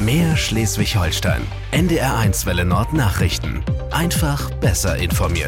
Mehr Schleswig-Holstein. NDR1 Welle Nord Nachrichten. Einfach besser informiert.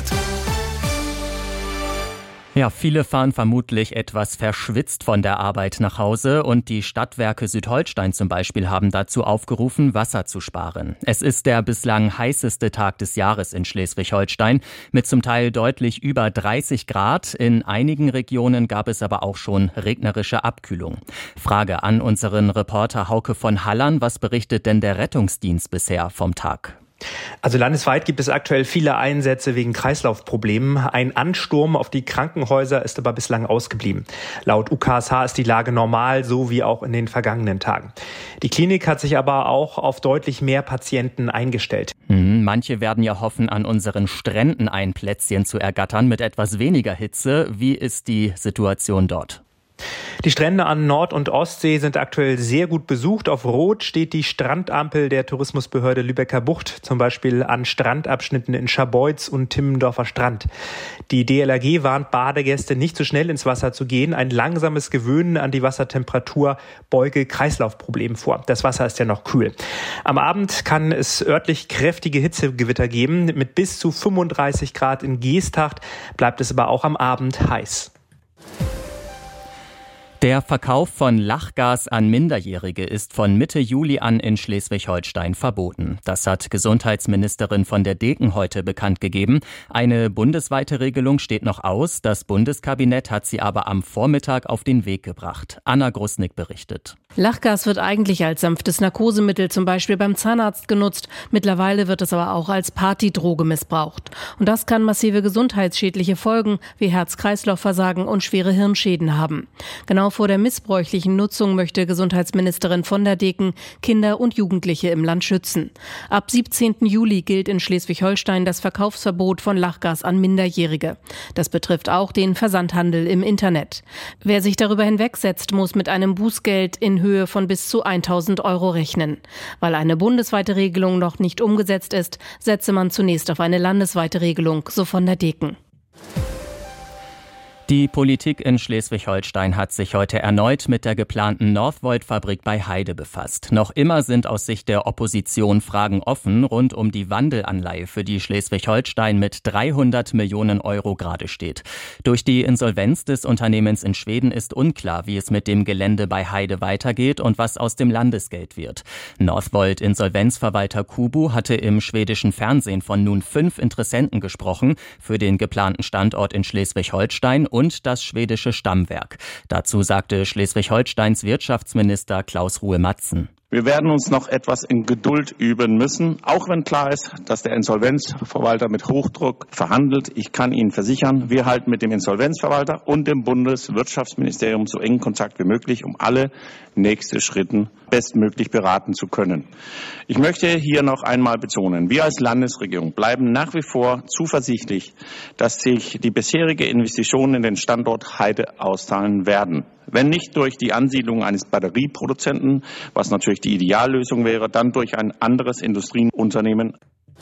Ja, viele fahren vermutlich etwas verschwitzt von der Arbeit nach Hause und die Stadtwerke Südholstein zum Beispiel haben dazu aufgerufen, Wasser zu sparen. Es ist der bislang heißeste Tag des Jahres in Schleswig-Holstein mit zum Teil deutlich über 30 Grad. In einigen Regionen gab es aber auch schon regnerische Abkühlung. Frage an unseren Reporter Hauke von Hallern, was berichtet denn der Rettungsdienst bisher vom Tag? Also landesweit gibt es aktuell viele Einsätze wegen Kreislaufproblemen. Ein Ansturm auf die Krankenhäuser ist aber bislang ausgeblieben. Laut UKSH ist die Lage normal, so wie auch in den vergangenen Tagen. Die Klinik hat sich aber auch auf deutlich mehr Patienten eingestellt. Manche werden ja hoffen, an unseren Stränden ein Plätzchen zu ergattern mit etwas weniger Hitze. Wie ist die Situation dort? Die Strände an Nord- und Ostsee sind aktuell sehr gut besucht. Auf Rot steht die Strandampel der Tourismusbehörde Lübecker Bucht, zum Beispiel an Strandabschnitten in Scharbeutz und Timmendorfer Strand. Die DLRG warnt Badegäste, nicht zu schnell ins Wasser zu gehen. Ein langsames Gewöhnen an die Wassertemperatur beuge Kreislaufproblemen vor. Das Wasser ist ja noch kühl. Am Abend kann es örtlich kräftige Hitzegewitter geben. Mit bis zu 35 Grad in Geesthacht bleibt es aber auch am Abend heiß. Der Verkauf von Lachgas an Minderjährige ist von Mitte Juli an in Schleswig-Holstein verboten. Das hat Gesundheitsministerin von der Deken heute bekannt gegeben. Eine bundesweite Regelung steht noch aus. Das Bundeskabinett hat sie aber am Vormittag auf den Weg gebracht. Anna Grusnick berichtet. Lachgas wird eigentlich als sanftes Narkosemittel zum Beispiel beim Zahnarzt genutzt. Mittlerweile wird es aber auch als Partydroge missbraucht. Und das kann massive gesundheitsschädliche Folgen wie Herz-Kreislauf-Versagen und schwere Hirnschäden haben. Genau vor der missbräuchlichen Nutzung möchte Gesundheitsministerin von der Deken Kinder und Jugendliche im Land schützen. Ab 17. Juli gilt in Schleswig-Holstein das Verkaufsverbot von Lachgas an Minderjährige. Das betrifft auch den Versandhandel im Internet. Wer sich darüber hinwegsetzt, muss mit einem Bußgeld in Höhe von bis zu 1.000 € rechnen. Weil eine bundesweite Regelung noch nicht umgesetzt ist, setze man zunächst auf eine landesweite Regelung, so von der Deken. Die Politik in Schleswig-Holstein hat sich heute erneut mit der geplanten Northvolt-Fabrik bei Heide befasst. Noch immer sind aus Sicht der Opposition Fragen offen rund um die Wandelanleihe, für die Schleswig-Holstein mit 300 Millionen € gerade steht. Durch die Insolvenz des Unternehmens in Schweden ist unklar, wie es mit dem Gelände bei Heide weitergeht und was aus dem Landesgeld wird. Northvolt-Insolvenzverwalter Kubu hatte im schwedischen Fernsehen von nun 5 Interessenten gesprochen für den geplanten Standort in Schleswig-Holstein und das schwedische Stammwerk. Dazu sagte Schleswig-Holsteins Wirtschaftsminister Klaus Ruhe-Matzen. Wir werden uns noch etwas in Geduld üben müssen, auch wenn klar ist, dass der Insolvenzverwalter mit Hochdruck verhandelt. Ich kann Ihnen versichern, wir halten mit dem Insolvenzverwalter und dem Bundeswirtschaftsministerium so engen Kontakt wie möglich, um alle nächsten Schritte bestmöglich beraten zu können. Ich möchte hier noch einmal betonen, wir als Landesregierung bleiben nach wie vor zuversichtlich, dass sich die bisherige Investitionen in den Standort Heide auszahlen werden. Wenn nicht durch die Ansiedlung eines Batterieproduzenten, was natürlich die Ideallösung wäre, dann durch ein anderes Industrieunternehmen.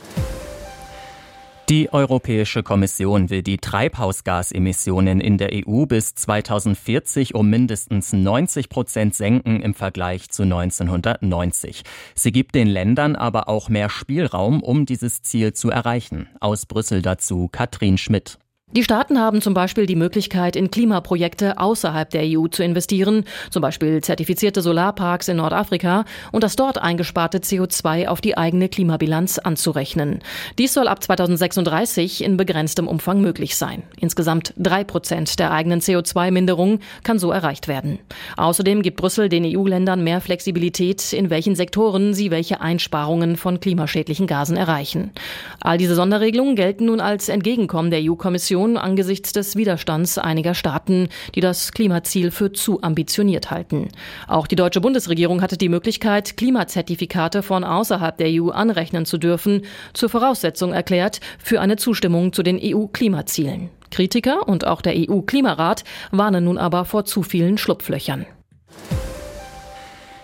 Die Europäische Kommission will die Treibhausgasemissionen in der EU bis 2040 um mindestens 90% senken im Vergleich zu 1990. Sie gibt den Ländern aber auch mehr Spielraum, um dieses Ziel zu erreichen. Aus Brüssel dazu Katrin Schmidt. Die Staaten haben zum Beispiel die Möglichkeit, in Klimaprojekte außerhalb der EU zu investieren, zum Beispiel zertifizierte Solarparks in Nordafrika und das dort eingesparte CO2 auf die eigene Klimabilanz anzurechnen. Dies soll ab 2036 in begrenztem Umfang möglich sein. Insgesamt 3% der eigenen CO2-Minderung kann so erreicht werden. Außerdem gibt Brüssel den EU-Ländern mehr Flexibilität, in welchen Sektoren sie welche Einsparungen von klimaschädlichen Gasen erreichen. All diese Sonderregelungen gelten nun als Entgegenkommen der EU-Kommission angesichts des Widerstands einiger Staaten, die das Klimaziel für zu ambitioniert halten. Auch die deutsche Bundesregierung hatte die Möglichkeit, Klimazertifikate von außerhalb der EU anrechnen zu dürfen, zur Voraussetzung erklärt für eine Zustimmung zu den EU-Klimazielen. Kritiker und auch der EU-Klimarat warnen nun aber vor zu vielen Schlupflöchern.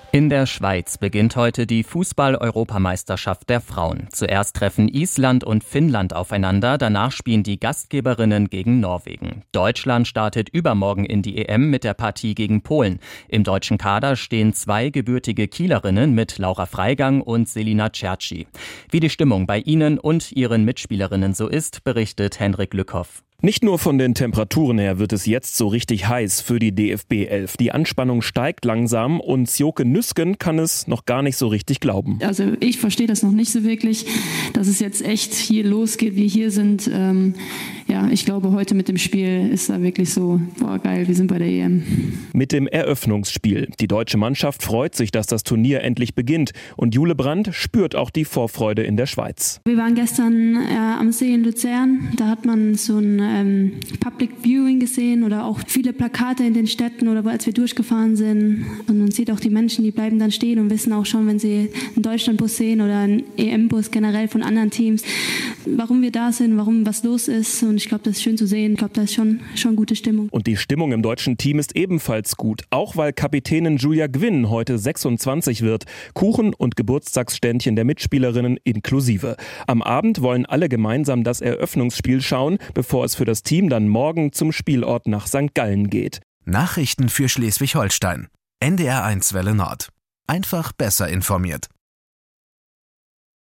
In der Schweiz beginnt heute die Fußball-Europameisterschaft der Frauen. Zuerst treffen Island und Finnland aufeinander, danach spielen die Gastgeberinnen gegen Norwegen. Deutschland startet übermorgen in die EM mit der Partie gegen Polen. Im deutschen Kader stehen 2 gebürtige Kielerinnen mit Laura Freigang und Selina Cerci. Wie die Stimmung bei ihnen und ihren Mitspielerinnen so ist, berichtet Henrik Lückhoff. Nicht nur von den Temperaturen her wird es jetzt so richtig heiß für die DFB 11. Die Anspannung steigt langsam und Sjoke Nüsken kann es noch gar nicht so richtig glauben. Also ich verstehe das noch nicht so wirklich, dass es jetzt echt hier losgeht, wir hier sind. Ich glaube, heute mit dem Spiel ist da wirklich so, geil, wir sind bei der EM. Mit dem Eröffnungsspiel. Die deutsche Mannschaft freut sich, dass das Turnier endlich beginnt. Und Jule Brandt spürt auch die Vorfreude in der Schweiz. Wir waren gestern am See in Luzern. Da hat man so ein Public Viewing gesehen oder auch viele Plakate in den Städten oder als wir durchgefahren sind. Und man sieht auch die Menschen, die bleiben dann stehen und wissen auch schon, wenn sie einen Deutschlandbus sehen oder einen EM-Bus generell von anderen Teams, warum wir da sind, warum was los ist. Und ich glaube, das ist schön zu sehen. Ich glaube, da ist schon gute Stimmung. Und die Stimmung im deutschen Team ist ebenfalls gut. Auch weil Kapitänin Julia Gwynn heute 26 wird. Kuchen und Geburtstagsständchen der Mitspielerinnen inklusive. Am Abend wollen alle gemeinsam das Eröffnungsspiel schauen, bevor es für das Team dann morgen zum Spielort nach St. Gallen geht. Nachrichten für Schleswig-Holstein. NDR 1 Welle Nord. Einfach besser informiert.